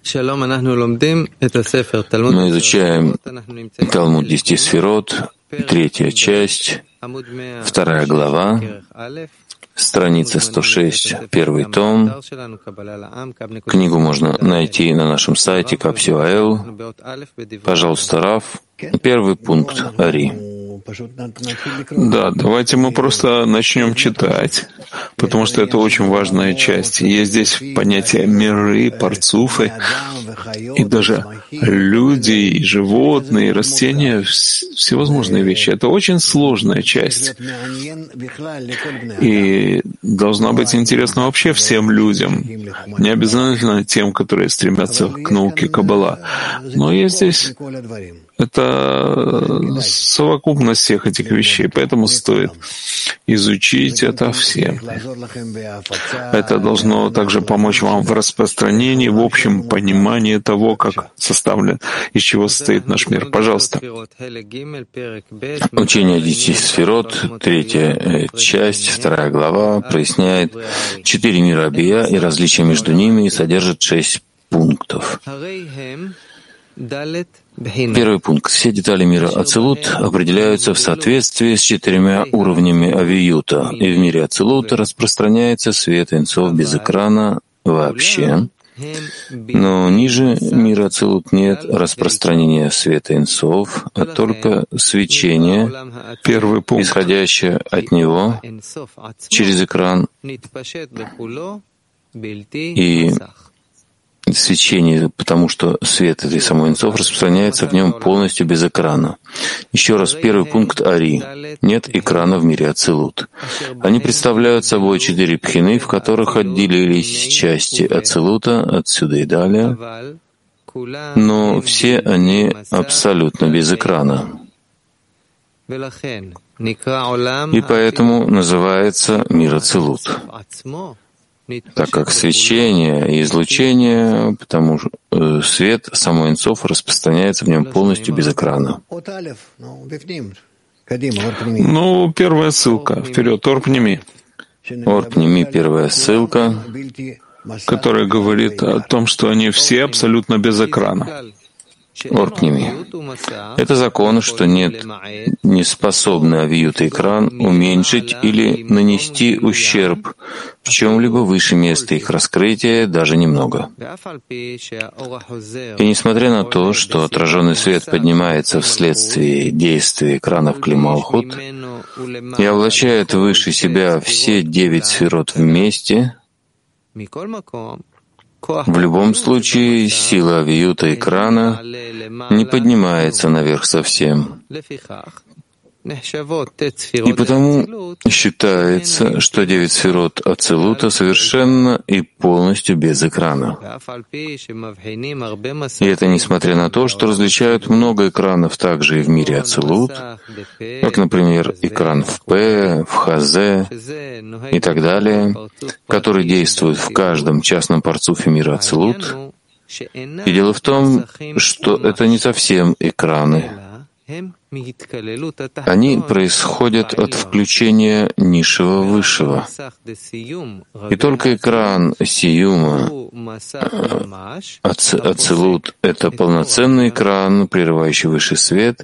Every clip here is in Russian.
Мы изучаем Талмуд 10 сферот, 3 часть, 2 глава, страница 106, 1 том. Книгу можно найти на нашем сайте Kapsio.io. Пожалуйста, Рав. 1 пункт Ари. Да, давайте мы просто начнем читать, потому что это очень важная часть. Есть здесь понятие миры, парцуфы, и даже люди, и животные, и растения, всевозможные вещи. Это очень сложная часть. И должна быть интересна вообще всем людям, не обязательно тем, которые стремятся к науке Каббала. Но есть здесь это совокупность всех этих вещей, поэтому стоит изучить это все. Это должно также помочь вам в распространении, в общем понимании того, как составлен, из чего состоит наш мир. Пожалуйста. Учение 10 сферот, 3 часть, 2 глава, проясняет 4 мира Бия и различия между ними и содержит 6 пунктов. 1 пункт. Все детали мира Ацилут определяются в соответствии с 4 уровнями авиюта, и в мире Ацилут распространяется свет Эйн-Соф без экрана вообще, но ниже мира Ацилут нет распространения света Эйн-Соф, а только свечение, 1 пункт, исходящее от него через экран, и свечение, потому что свет этой самой Эйн-Соф распространяется в нем полностью без экрана. Еще раз, 1 пункт Ари. Нет экрана в мире Ацилут. Они представляют собой 4 пхины, в которых отделились части Ацилута отсюда и далее, но все они абсолютно без экрана. И поэтому называется мир Ацилут, так как свечение и излучение, потому что свет самой Эйн-Соф распространяется в нем полностью без экрана. Ну, первая ссылка. Вперед, Орпними. Орпними, первая ссылка, которая говорит о том, что они все абсолютно без экрана. Орпними. Это закон, что нет не способны авиют и экран уменьшить или нанести ущерб в чем-либо выше места их раскрытия даже немного. И несмотря на то, что отраженный свет поднимается вследствие действия экранов Кли Малхут и облачает выше себя все 9 сферот вместе, в любом случае сила авиюта экрана не поднимается наверх совсем. И потому считается, что 9 сферот Ацилута совершенно и полностью без экрана. И это несмотря на то, что различают много экранов также и в мире Ацилут, как, например, экран в П, в Хазе и так далее, который действует в каждом частном парцуфе мира Ацилут. И дело в том, что это не совсем экраны. Они происходят от включения низшего высшего. И только экран Сиюма, Ацилут — это полноценный экран, прерывающий высший свет.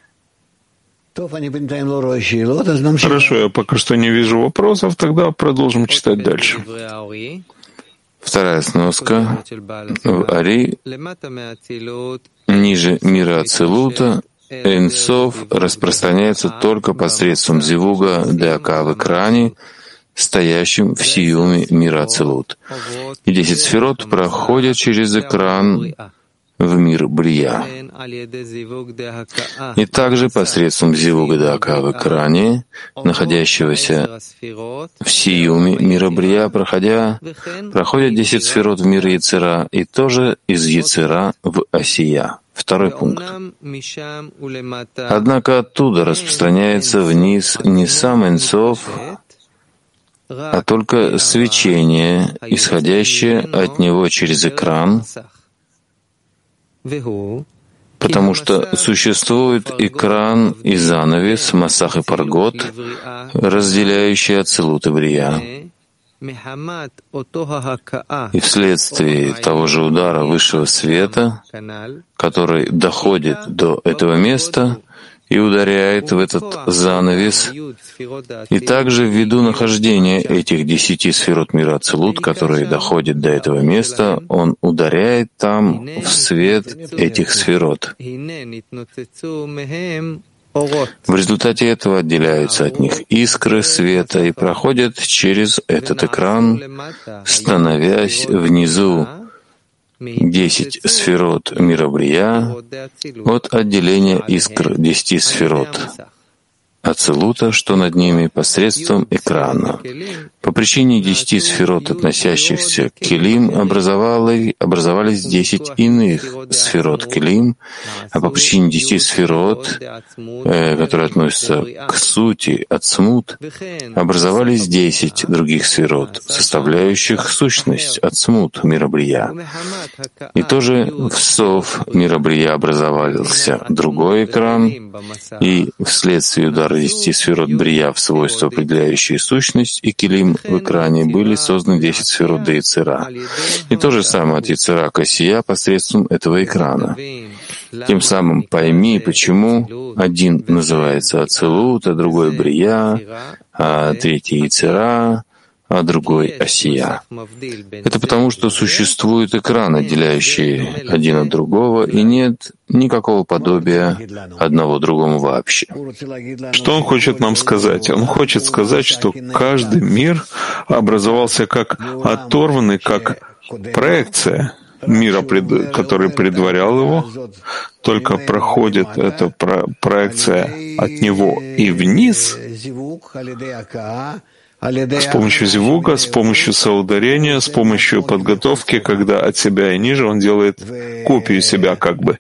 Хорошо, я пока что не вижу вопросов, тогда продолжим читать дальше. 2 сноска в Ари, ниже мира Ацилута, Эйн-Соф распространяется только посредством зивуга ДАК в экране, стоящем в сиюме мира Ацилут. И 10 сферот проходят через экран в мир Брия. И также посредством зивуга ДАК в экране, находящегося в сиюме мира Брия, проходят 10 сферот в мир Яцера, и тоже из Яцера в Асия. 2 пункт. Однако оттуда распространяется вниз не сам Эйн-Соф, а только свечение, исходящее от него через экран, потому что существует экран и занавес, масах и паргот, разделяющие Ацилут и Брия. И вследствие того же удара высшего света, который доходит до этого места и ударяет в этот занавес, и также ввиду нахождения этих 10 сферот мира Ацилут, которые доходят до этого места, он ударяет там в свет этих сферот. В результате этого отделяются от них искры света и проходят через этот экран, становясь внизу 10 сферот мира Брия от отделения искр 10 сферот Ацилута, что над ними, посредством экрана. По причине 10 сферот, относящихся к Келим, образовались 10 иных сферот Келим, а по причине 10 сферот, которые относятся к сути Ацмут, образовались 10 других сферот, составляющих сущность Ацмут мира Брия. И тоже в Сов мира Брия образовался другой экран, и вследствие удара 10 сферот Брия в свойства, определяющие сущность, и Келим в экране были созданы 10 сферот до Яцера. И то же самое от Яцера к Осия посредством этого экрана. Тем самым пойми, почему один называется Ацилут, а другой Брия, а третий Яцера, а другой Осия. Это потому, что существует экран, отделяющий один от другого, и нет никакого подобия одного другому вообще. Что он хочет нам сказать? Он хочет сказать, что каждый мир образовался как оторванный, как проекция мира, который предварял его, только проходит эта проекция от него и вниз, с помощью зивука, с помощью соударения, с помощью подготовки, когда от себя и ниже он делает копию себя как бы.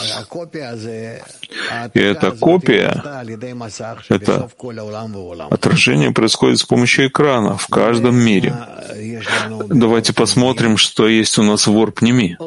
И эта копия, это отражение происходит с помощью экрана в каждом мире. Давайте посмотрим, что есть у нас в Ор-Пними.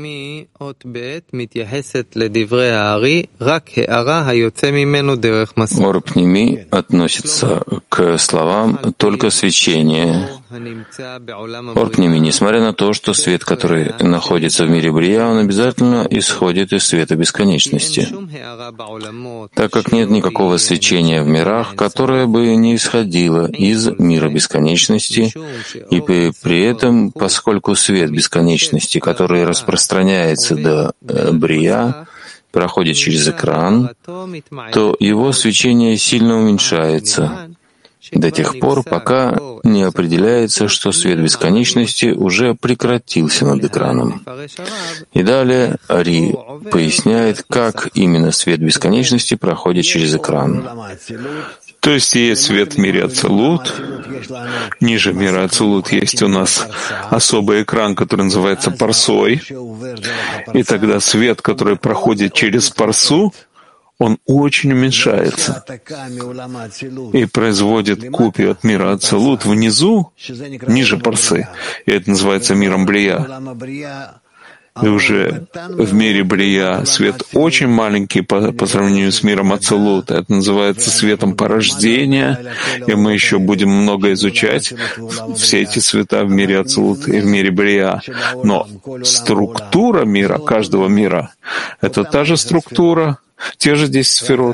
Ор-Пними относится к словам только свечение. Ор-Пними, несмотря на то, что свет, который находится в мире Брия, он обязательно исходит из света бесконечности, так как нет никакого свечения в мирах, которое бы не исходило из мира бесконечности, и при этом, поскольку свет бесконечности, который распространяется до Брия, проходит через экран, то его свечение сильно уменьшается до тех пор, пока не определяется, что свет бесконечности уже прекратился над экраном. И далее Ари поясняет, как именно свет бесконечности проходит через экран. То есть есть свет в мире Ацилут, ниже мира Ацилут есть у нас особый экран, который называется парсой, и тогда свет, который проходит через парсу, он очень уменьшается и производит копию от мира Ацилут внизу, ниже парсы, и это называется миром Брия. И уже в мире Брия свет очень маленький по сравнению с миром Ацилут. Это называется светом порождения, и мы еще будем много изучать все эти света в мире Ацилут и в мире Брия. Но структура мира, каждого мира, это та же структура, те же 10 сферот.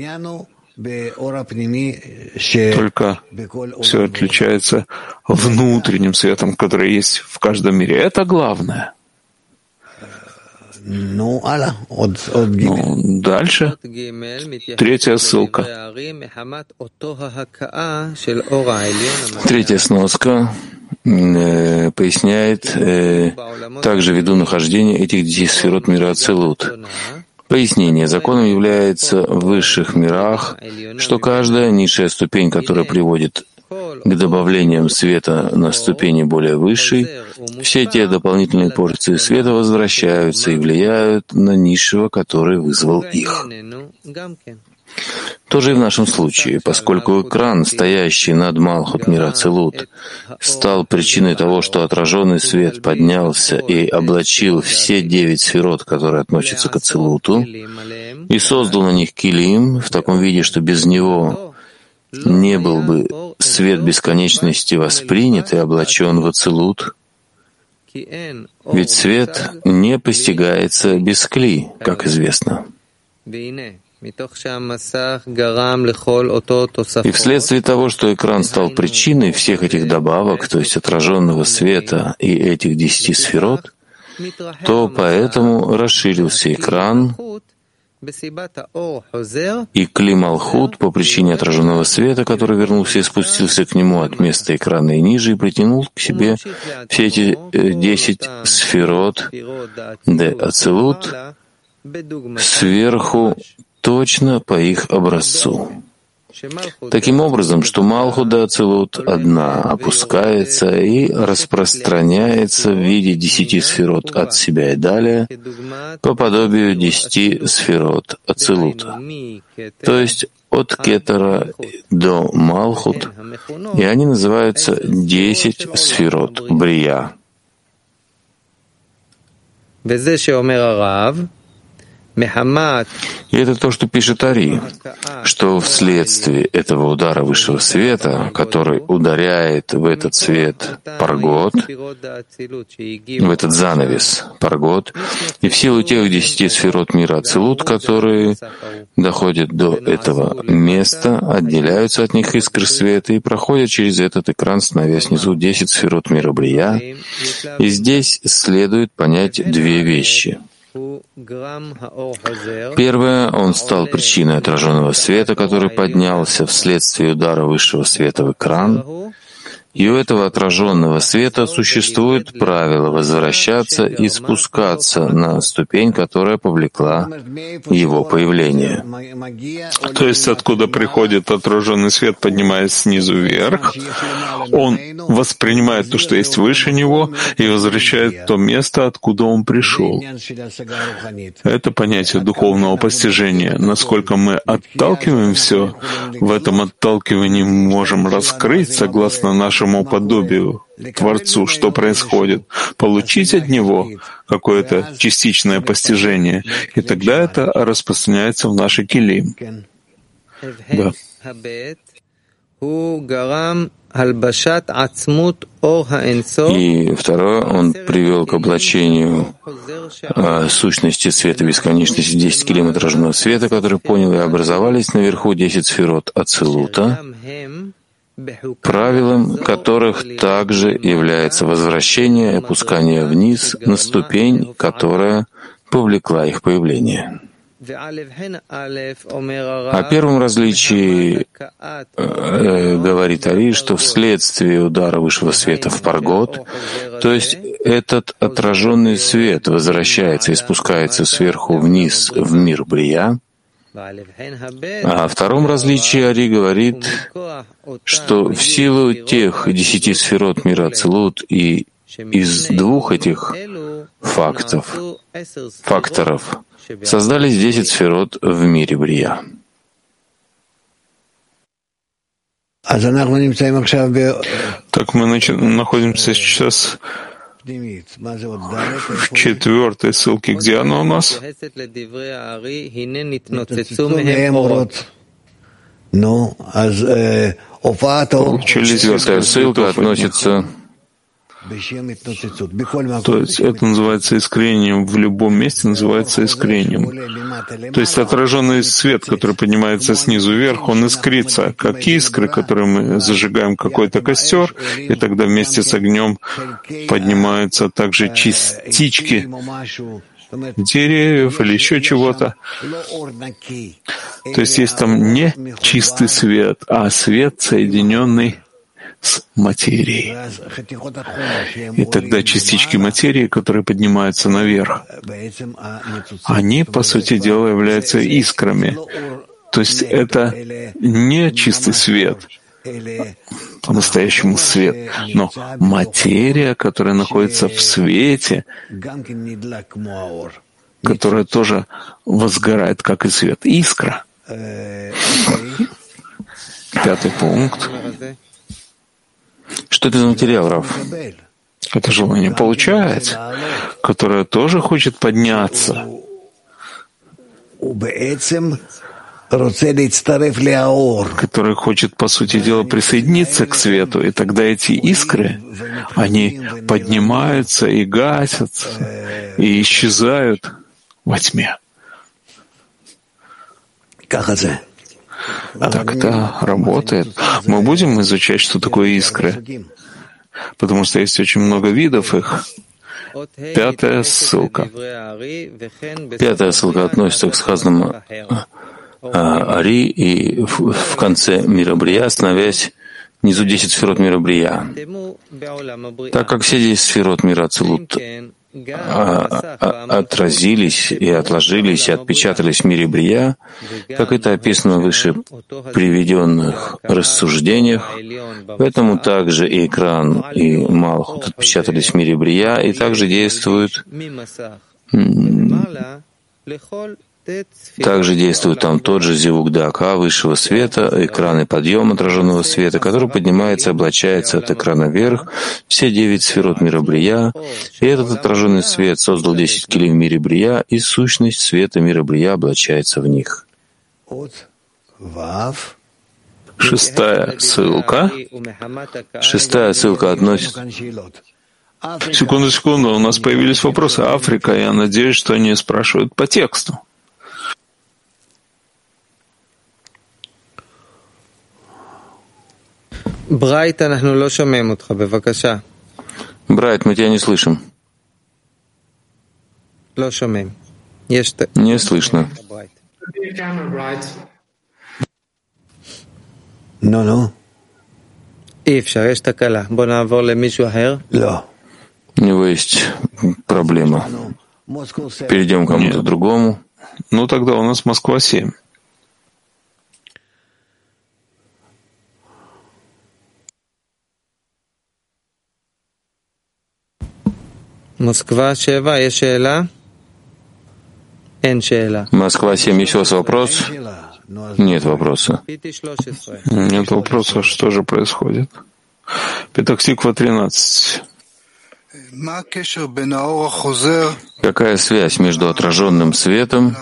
Только все отличается внутренним светом, который есть в каждом мире. Это главное. Дальше. Третья ссылка. Третья сноска поясняет также ввиду нахождения этих 10 сферот мира Ацилут. Пояснение. Законом является в высших мирах, что каждая низшая ступень, которая приводит к добавлениям света на ступени более высшей, все те дополнительные порции света возвращаются и влияют на низшего, который вызвал их. Тоже и в нашем случае, поскольку экран, стоящий над Малхут мира Ацилут, стал причиной того, что отраженный свет поднялся и облачил все 9 сферот, которые относятся к Ацилуту, и создал на них килим в таком виде, что без него не был бы свет бесконечности воспринят и облачен в ацилут, ведь свет не постигается без кли, как известно. И вследствие того, что экран стал причиной всех этих добавок, то есть отраженного света и этих 10 сферот, то поэтому расширился экран, и кли Малхут по причине отраженного света, который вернулся и спустился к нему от места экрана и ниже, и притянул к себе все эти 10 сферот де Ацилут сверху точно по их образцу. Таким образом, что Малхут де Ацилут одна опускается и распространяется в виде 10 сферот от себя и далее по подобию 10 сферот Ацилута, то есть от Кетера до Малхут, и они называются 10 сферот Брия. И это то, что пишет Ари, что вследствие этого удара высшего света, который ударяет в этот свет Паргот, в этот занавес Паргот, и в силу тех 10 сферот мира Ацилут, которые доходят до этого места, отделяются от них искры света и проходят через этот экран, становясь снизу 10 сферот мира Брия. И здесь следует понять две вещи. Первое, он стал причиной отраженного света, который поднялся вследствие удара высшего света в экран. И у этого отраженного света существует правило возвращаться и спускаться на ступень, которая повлекла его появление. То есть откуда приходит отраженный свет, поднимаясь снизу вверх, он воспринимает то, что есть выше него, и возвращает то место, откуда он пришел. Это понятие духовного постижения. Насколько мы отталкиваем все, в этом отталкивании мы можем раскрыть, согласно нашему подобию, Творцу, что происходит, получить от него какое-то частичное постижение, и тогда это распространяется в наши килим. Да. И второе, он привел к облачению сущности света бесконечности 10 килим отраженного света, который понял, и образовались наверху 10 сферот Ацилута, правилом которых также является возвращение и опускание вниз на ступень, которая повлекла их появление. О первом различии говорит Ари, что вследствие удара высшего света в Паргот, то есть этот отраженный свет возвращается и спускается сверху вниз в мир Брия. А о втором различии Ари говорит, что в силу тех 10 сферот мира Ацилут и из двух этих факторов создались 10 сферот в мире Брия. Так мы находимся сейчас в 4-й ссылке. Где она у нас? Получились, 4-я ссылка относится... То есть это называется искрением, в любом месте называется искрением. То есть отраженный свет, который поднимается снизу вверх, он искрится, как искры, которые мы зажигаем какой-то костер, и тогда вместе с огнем поднимаются также частички деревьев или еще чего-то. То есть там не чистый свет, а свет, соединенный с материей. И тогда частички материи, которые поднимаются наверх, они, по сути дела, являются искрами. То есть это не чистый свет, по-настоящему свет, но материя, которая находится в свете, которая тоже возгорает, как и свет. Искра. 5-й пункт. Что это за материал, Рав? Это желание получать, которое тоже хочет подняться. который хочет, по сути дела, присоединиться к свету, и тогда эти искры, они поднимаются и гасятся, и исчезают во тьме. Так это работает. Мы будем изучать, что такое искры, потому что есть очень много видов их. Пятая ссылка. Пятая ссылка относится к сказанному Ари и в конце мира Брия, становясь внизу 10 сферот мира Брия. Так как все 10 сферот мира Ацилут отразились и отложились и отпечатались в мире Брия, как это описано в выше приведенных рассуждениях, поэтому также и экран, и Малхут отпечатались в мире Брия и также действуют там тот же зевук дака высшего света, экран и подъем отраженного света, который поднимается и облачается от экрана вверх, все 9 сферот мира Брия, и этот отраженный свет создал 10 келим в мире Брия, и сущность света мира Брия облачается в них. Шестая ссылка относится... Секунду, у нас появились вопросы. Африка, я надеюсь, что они спрашивают по тексту. Брайт, мы тебя не слышим. Не слышно. У него есть проблема. Перейдем к кому-то другому. Ну тогда у нас Москва 7. Москва 7, есть ше'ела? Москва 7, есть у вас вопрос? Нет вопроса. Нет вопроса, что же происходит? Петах-Тиква 13. Какая связь между отраженным светом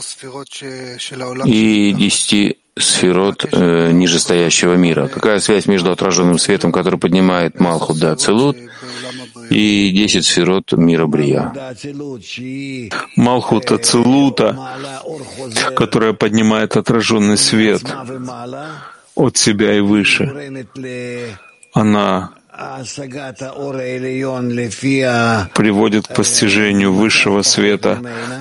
и 10 сферот нижестоящего мира? Какая связь между отраженным светом, который поднимает Малхут да Ацилут, и 10 сферот мира Брия? Малхут Ацилута, которая поднимает отраженный свет от себя и выше, она приводит к постижению высшего света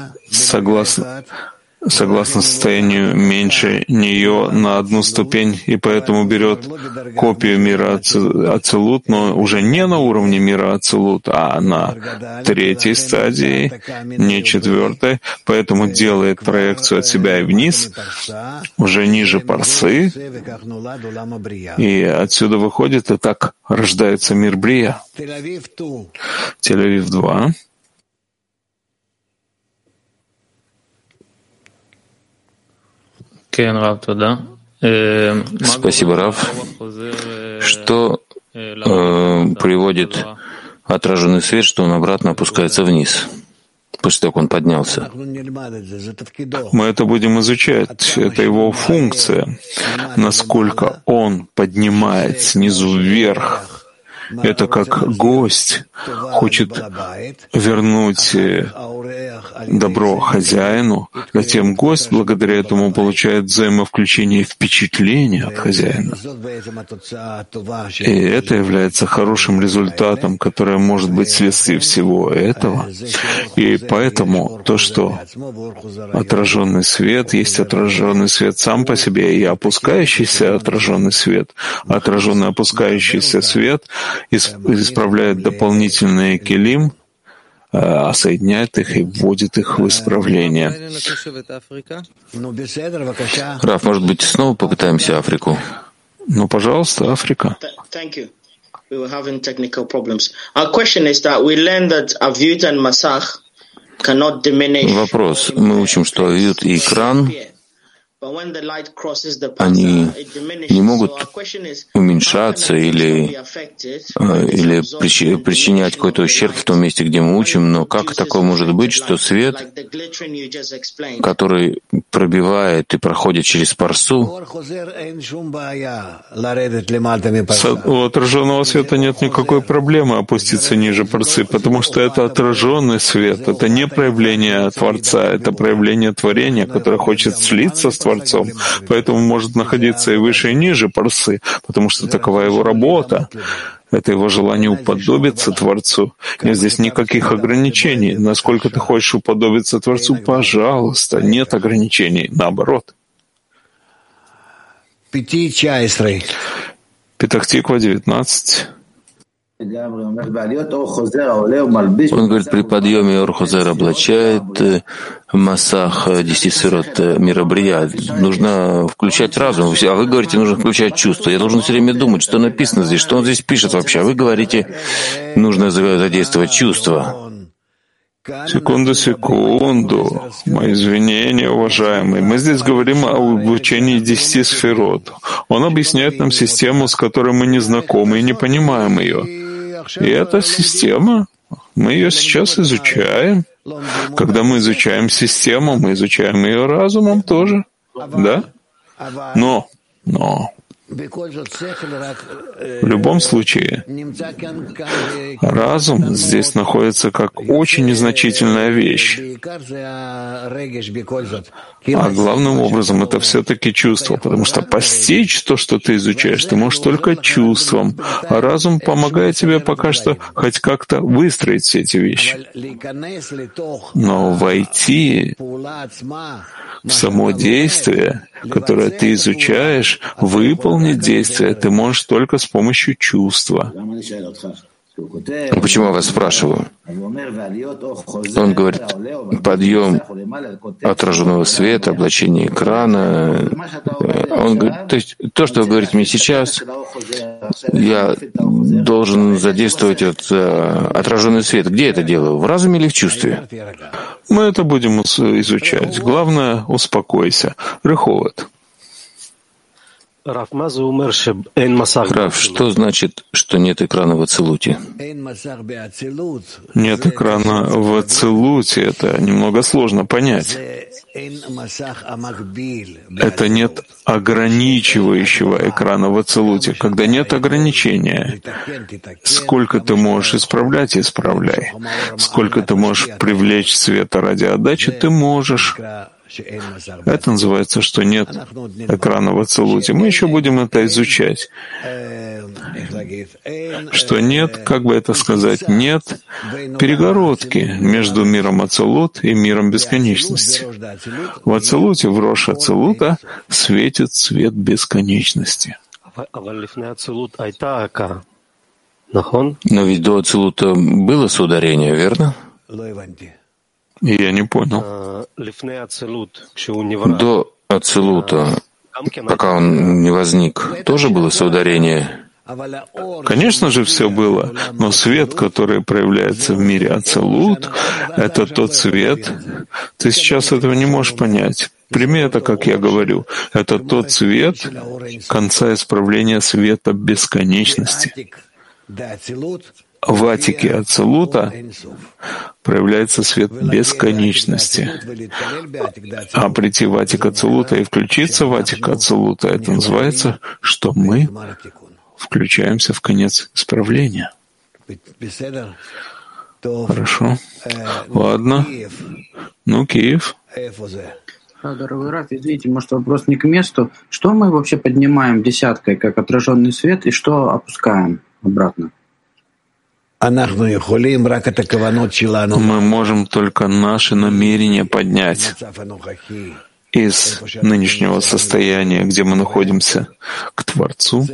согласно состоянию меньше нее на одну ступень, и поэтому берет копию мира Ацилут, но уже не на уровне мира Ацилут, а на третьей стадии, не четвертой, поэтому делает проекцию от себя и вниз, уже ниже парсы, и отсюда выходит, и так рождается мир Брия. Тель-Авив 2. Спасибо, Рав. Что приводит отраженный свет, что он обратно опускается вниз, после того, как он поднялся? Мы это будем изучать. Это его функция. Насколько он поднимает снизу вверх. Это как гость хочет вернуть добро хозяину, затем гость благодаря этому получает взаимовключение и впечатление от хозяина. И это является хорошим результатом, которое может быть следствием всего этого. И поэтому то, что отраженный свет, есть отраженный свет сам по себе и опускающийся отраженный свет, отраженный опускающийся свет исправляет дополнительные келим, соединяет их и вводит их в исправление. Раф, может быть, снова попытаемся Африку? Ну, пожалуйста, Африка. Вопрос. Мы учим, что авют и экран, они не могут уменьшаться или причинять какой-то ущерб в том месте, где мы учим, но как такое может быть, что свет, который пробивает и проходит через парсу, у отраженного света нет никакой проблемы опуститься ниже парсы, потому что это отраженный свет, это не проявление Творца, это проявление творения, которое хочет слиться с Творцом, поэтому может находиться и выше, и ниже парсы, потому что такова его работа. Это его желание уподобиться Творцу. Нет здесь никаких ограничений. Насколько ты хочешь уподобиться Творцу, пожалуйста, нет ограничений. Наоборот. Петах Тиква, 19. Он говорит, при подъеме Ор-Хозер облачает Масах 10 сферот мира Брия. Нужно включать разум. А вы говорите, нужно включать чувства. Я должен все время думать, что написано здесь, что он здесь пишет вообще. А вы говорите, нужно задействовать чувства. Секунду. Мои извинения, уважаемые. Мы здесь говорим о обучении 10 сферот. Он объясняет нам систему, с которой мы не знакомы и не понимаем ее. И эта система, мы ее сейчас изучаем. Когда мы изучаем систему, мы изучаем ее разумом тоже. Да? Но в любом случае, разум здесь находится как очень незначительная вещь. А главным образом это все-таки чувство, потому что постичь то, что ты изучаешь, ты можешь только чувством, а разум помогает тебе пока что хоть как-то выстроить все эти вещи. Но войти в само действие, которое ты изучаешь, выполнить действие ты можешь только с помощью чувства. Почему я вас спрашиваю? Он говорит, подъем отраженного света, облачение экрана. Он говорит, то есть то, что вы говорите мне сейчас, я должен задействовать отраженный свет. Где я это делаю? В разуме или в чувстве? Мы это будем изучать. Главное, успокойся. Реховод. Рав, что значит, что нет экрана в Ацилуте? Нет экрана в Ацилуте. Это немного сложно понять. Это нет ограничивающего экрана в Ацилуте. Когда нет ограничения, сколько ты можешь исправлять — исправляй. Сколько ты можешь привлечь света ради отдачи — ты можешь. Это называется, что нет экрана в Ацилуте. Мы еще будем это изучать. Что нет, как бы это сказать, нет перегородки между миром Ацилут и миром бесконечности. В Ацилуте, в Рош Ацилута, светит свет бесконечности. Но ведь до Ацилута было соударение, верно? Я не понял. До Ацилута, пока он не возник, тоже было соударение? Конечно же, все было, но свет, который проявляется в мире Ацилут, это тот свет. Ты сейчас этого не можешь понять. Прими это, как я говорю. Это тот свет конца исправления света бесконечности. В Атике Ацилута проявляется свет бесконечности. А прийти в Атик Ацилута и включиться в Атик Ацилута — это называется, что мы включаемся в конец исправления. Хорошо. Ладно. Ну, Киев. Дорогой Раф, извините, может, вопрос не к месту. Что мы вообще поднимаем десяткой, как отраженный свет, и что опускаем обратно? Мы можем только наши намерения поднять из нынешнего состояния, где мы находимся, к Творцу.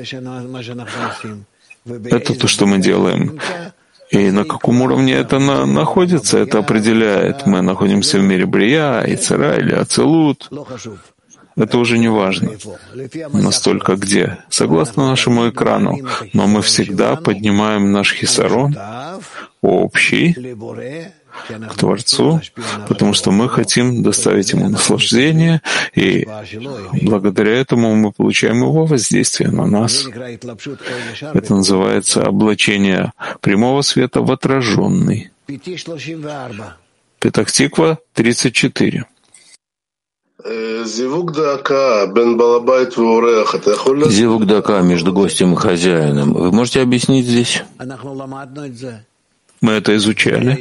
Это то, что мы делаем. И на каком уровне это находится, это определяет. Мы находимся в мире Брия, Ицера или Ацилут. Это уже не важно, настолько где, согласно нашему экрану, но мы всегда поднимаем наш хисарон, общий, к Творцу, потому что мы хотим доставить Ему наслаждение, и благодаря этому мы получаем Его воздействие на нас. Это называется облачение прямого света в отраженный. Петах Тиква, 34. Зивук дака между гостем и хозяином. Вы можете объяснить здесь? Мы это изучали.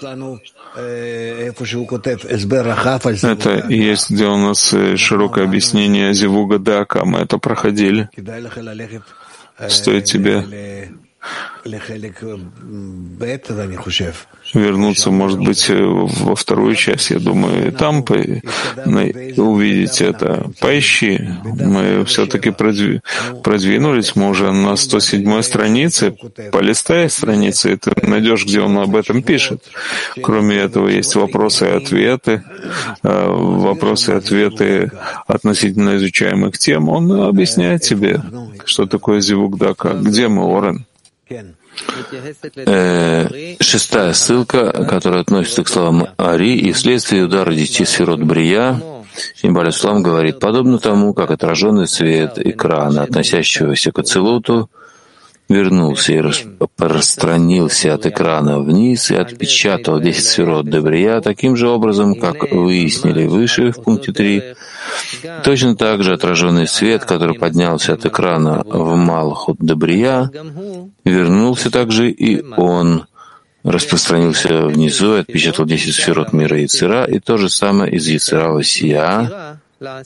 Это есть, где у нас широкое объяснение Зивуга дака. Мы это проходили. Стоит тебе вернуться, может быть, во вторую часть, я думаю, там увидите это. Поищи. Мы все-таки продвинулись, мы уже на 107-й странице. Полистай страницы, и ты найдешь, где он об этом пишет. Кроме этого, есть вопросы и ответы. Вопросы и ответы относительно изучаемых тем. Он объясняет тебе, что такое Зивук дака. Где мы, Орен? 6-я ссылка, которая относится к словам Ари, и вследствие удара 10 сферот Брия, и Бааль Сулам говорит, подобно тому, как отраженный свет экрана, относящегося к Ацилуту, вернулся и распространился от экрана вниз и отпечатал 10 сферот Брия таким же образом, как выяснили выше в пункте 3. Точно так же отраженный свет, который поднялся от экрана в Малхут Брия, вернулся также и он распространился внизу и отпечатал 10 сферот мира Йецера, и то же самое из Йецера в Асия.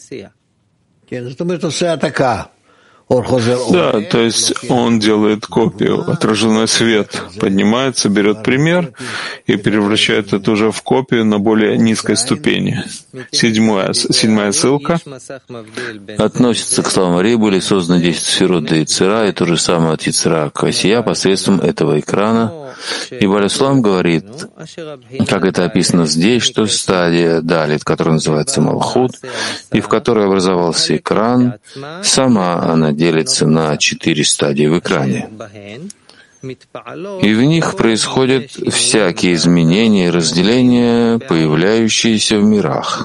Да, то есть он делает копию. Отраженный свет поднимается, берет пример и превращает это уже в копию на более низкой ступени. 7-я ссылка относится к словам Ари, были созданы 10 сферот до Йецера, и то же самое от Йецера к Асия посредством этого экрана. И Бааль Сулам говорит, как это описано здесь, что стадия Далит, которая называется Малхут, и в которой образовался экран, сама она делится на 4 стадии в экране. И в них происходят всякие изменения и разделения, появляющиеся в мирах.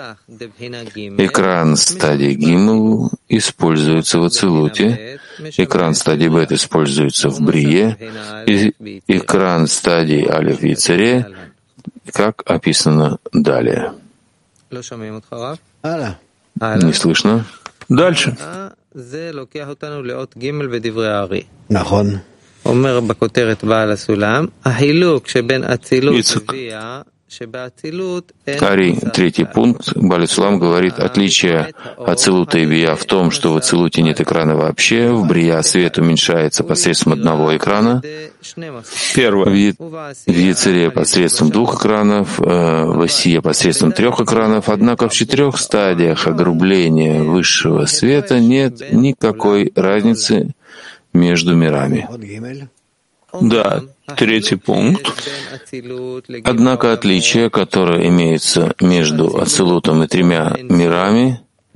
Экран стадии Гимл используется в Ацилуте, экран стадии Бет используется в Брие, и экран стадии Алеф в Йецере, как описано далее. Не слышно? Дальше. Ари, 3-й пункт. Бааль Сулам говорит, отличие Ацилута и Бия в том, что в Ацилуте нет экрана вообще, в Брия свет уменьшается посредством одного экрана, Первое. в Йецере посредством 2 экранов, в Асия посредством 3 экранов, однако в 4 стадиях огрубления высшего света нет никакой разницы между мирами. Да, 3-й пункт. Однако отличие, которое имеется между Ацилутом и 3 мирами,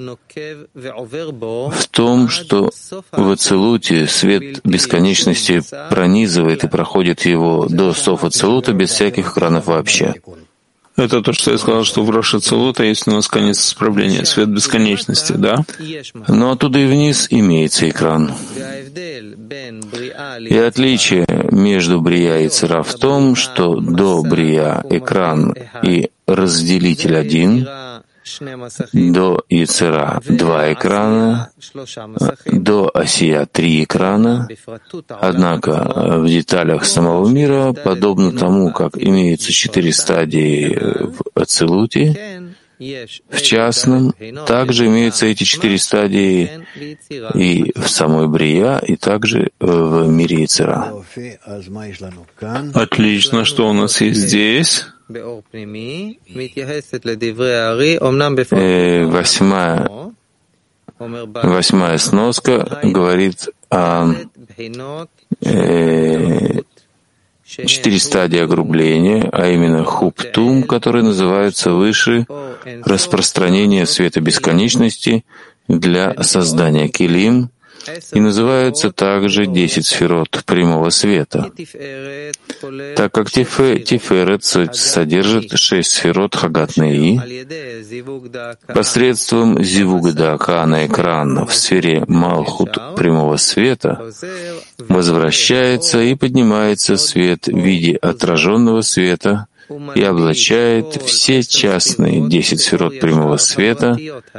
в том, что в Ацилуте свет бесконечности пронизывает и проходит его до сов Ацилута без всяких экранов вообще. Это то, что я сказал, что в Рош Ацилута есть у нас конец исправления, свет бесконечности, да? Но оттуда и вниз имеется экран. И отличие между Брия и Йецера в том, что до Брия экран и разделитель один, до Йецера 2 экрана, до Асия 3 экрана. Однако в деталях самого мира, подобно тому, как имеются 4 стадии в Ацилуте, в частном также имеются эти 4 стадии и в самой Брия, и также в мире Йецера. Отлично, что у нас есть здесь? 8-я сноска говорит о 4 стадии огрубления, а именно хуптум, которые называются выше распространение света бесконечности для создания килим, и называются также 10 сферот прямого света, так как Тиферет содержит 6 сферот Хагат Неи. Посредством Зивуга дака на экран в сфере Малхут прямого света возвращается и поднимается свет в виде отраженного света и облачает все частные 10 сферот прямого света,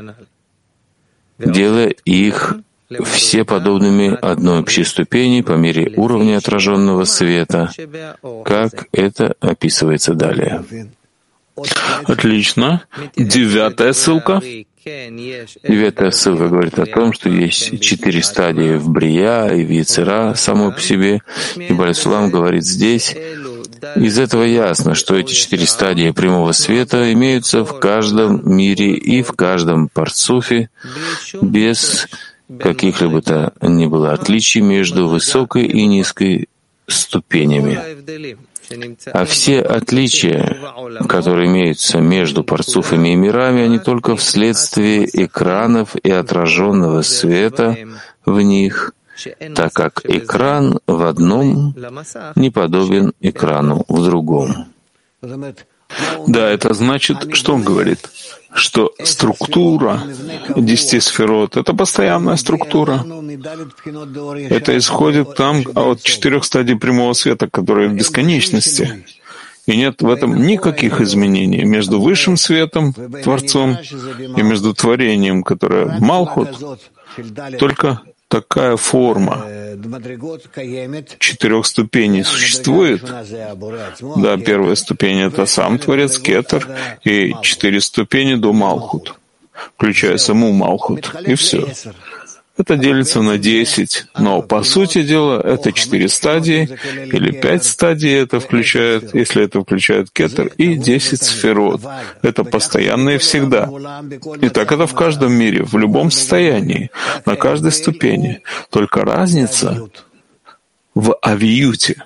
делая их все подобными одной общей ступени по мере уровня отраженного света, как это описывается далее. Отлично. 9-я ссылка. 9-я ссылка говорит о том, что есть 4 стадии в Брия и в Йецера самой по себе. И Бааль Сулам говорит здесь, из этого ясно, что эти 4 стадии прямого света имеются в каждом мире и в каждом парцуфе, без каких-либо то ни было отличий между высокой и низкой ступенями. А все отличия, которые имеются между парцуфами и мирами, они только вследствие экранов и отраженного света в них, так как экран в одном не подобен экрану в другом. Да, это значит, что он говорит? Что структура 10 сферот — это постоянная структура. Это исходит там от 4 стадий прямого света, которые в бесконечности. И нет в этом никаких изменений между высшим светом, Творцом, и между творением, которое Малхут, только такая форма 4 ступеней существует. Да, первая ступень — это сам Творец, Кетер, и 4 ступени до Малхут, включая саму Малхут, и все. Это делится на 10, но по сути дела это 4 стадии, или 5 стадий это включает, если это включает Кетер, и 10 сферот. Это постоянные всегда. И так это в каждом мире, в любом состоянии, на каждой ступени. Только разница в авиюте.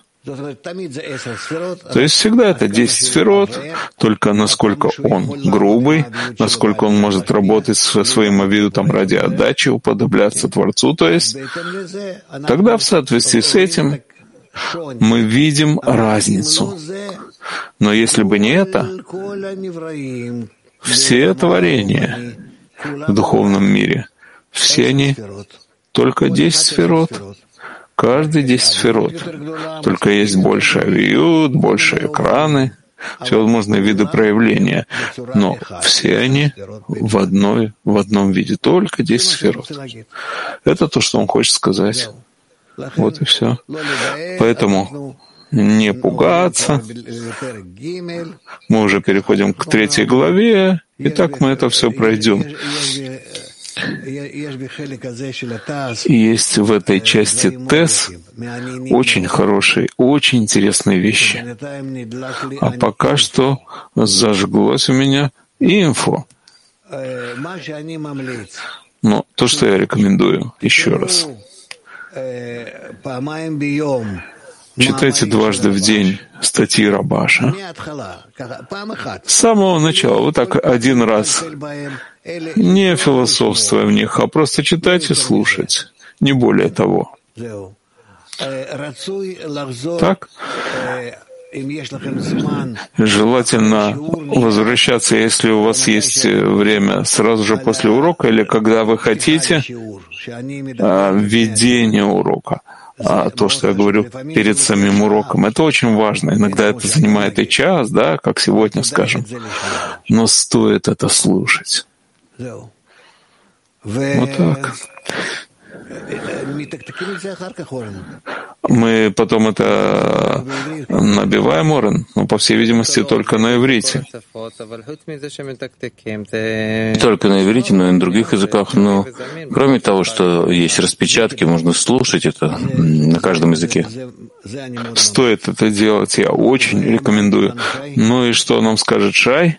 То есть всегда это 10 сферот, только насколько он грубый, насколько он может работать со своим авиютом ради отдачи, уподобляться Творцу, то есть тогда в соответствии с этим мы видим разницу. Но если бы не это, все творения в духовном мире, все они только 10 сферот. Каждый 10 сферот. Только есть больше авиют, больше экраны, всевозможные виды проявления. Но все они в одном виде. Только 10 сферот. Это то, что он хочет сказать. Вот и все. Поэтому не пугаться. Мы уже переходим к 3 главе, и так мы это все пройдем. И есть в этой части ТЭС очень хорошие, очень интересные вещи. А пока что зажглось у меня инфо. Но то, что я рекомендую, еще раз. Читайте дважды в день статьи Рабаша. С самого начала, вот так один раз, не философствуя в них, а просто читать и слушать, не более того. Так? Желательно возвращаться, если у вас есть время, сразу же после урока или когда вы хотите, введение урока. А то, что я говорю перед самим уроком, это очень важно. Иногда это занимает и час, да, как сегодня, скажем. Но стоит это слушать. Вот так. Мы потом это набиваем, Орен, но, по всей видимости, только на иврите. Только на иврите, но и на других языках. Но кроме того, что есть распечатки, можно слушать это на каждом языке. Стоит это делать, я очень рекомендую. Ну и что нам скажет Шай?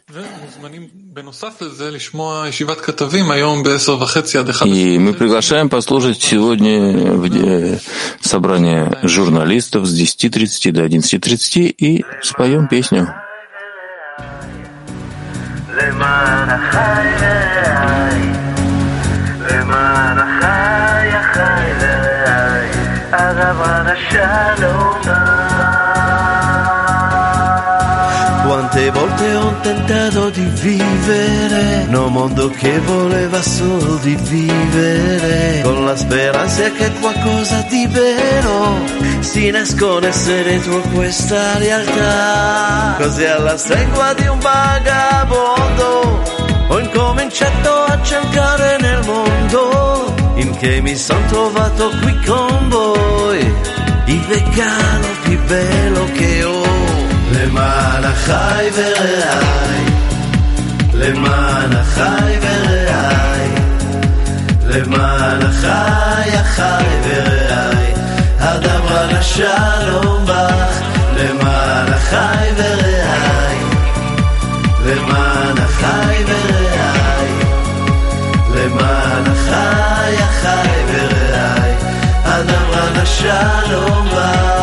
И мы приглашаем послушать сегодня собрание журналистов с 10:30 до 11:30 и споем песню. One Quante volte ho tentato di vivere in un mondo che voleva solo di vivere, con la speranza che qualcosa di vero si nascondesse dentro questa realtà. Così alla stregua di un vagabondo ho incominciato a cercare nel mondo, in che mi son trovato qui con voi, il vegano più bello che ho. למען החי ורעי, למען החי ורעי, למען החי החי ורעי, הדברה לשלום בך, למען החי ורעי, למען החי ורעי, למען החי החי ורעי, הדברה לשלום בך.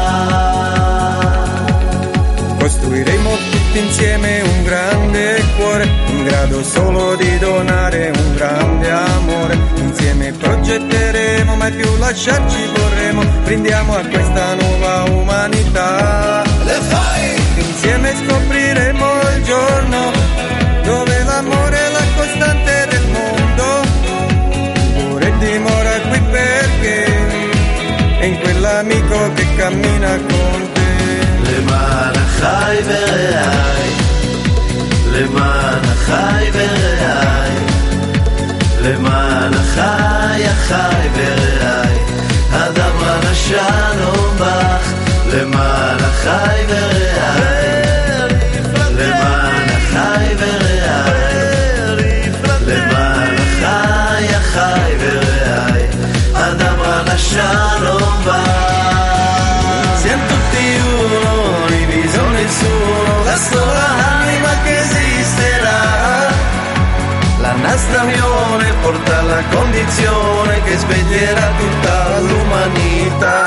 Costruiremo tutti insieme un grande cuore, in grado solo di donare un grande amore. Insieme progetteremo, mai più lasciarci vorremmo. Brindiamo a questa nuova umanità. Le fai! Insieme scopriremo il giorno dove l'amore è la costante del mondo. L'amore dimora qui perché è in quell'amico che cammina con te. למען החי ורעי, למען החי ורעי, למען החי החי ורעי, הדברה לשלום בך, למען החי ורעי, למען החי ורעי, למען החי החי ורעי, הדברה לשלום בך. La sola anima che esisterà, la nostra unione porta alla condizione che sveglierà tutta l'umanità.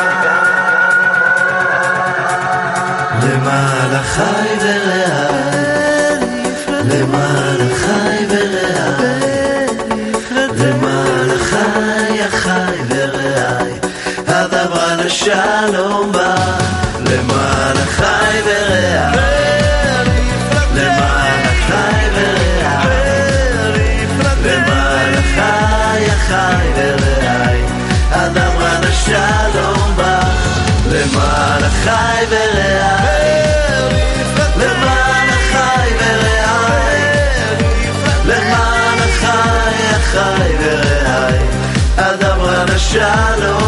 למען החי ורעי, למען החי ורעי, למען החי החי ורעי, הדברה לשלום בא. למען החי ורעי, למען החי ורעי, למען החי החי ורעי, הדברה לשלום בא. למען החי ורעי, למען החי ורעי, למען החי החי ורעי, הדברה לשלום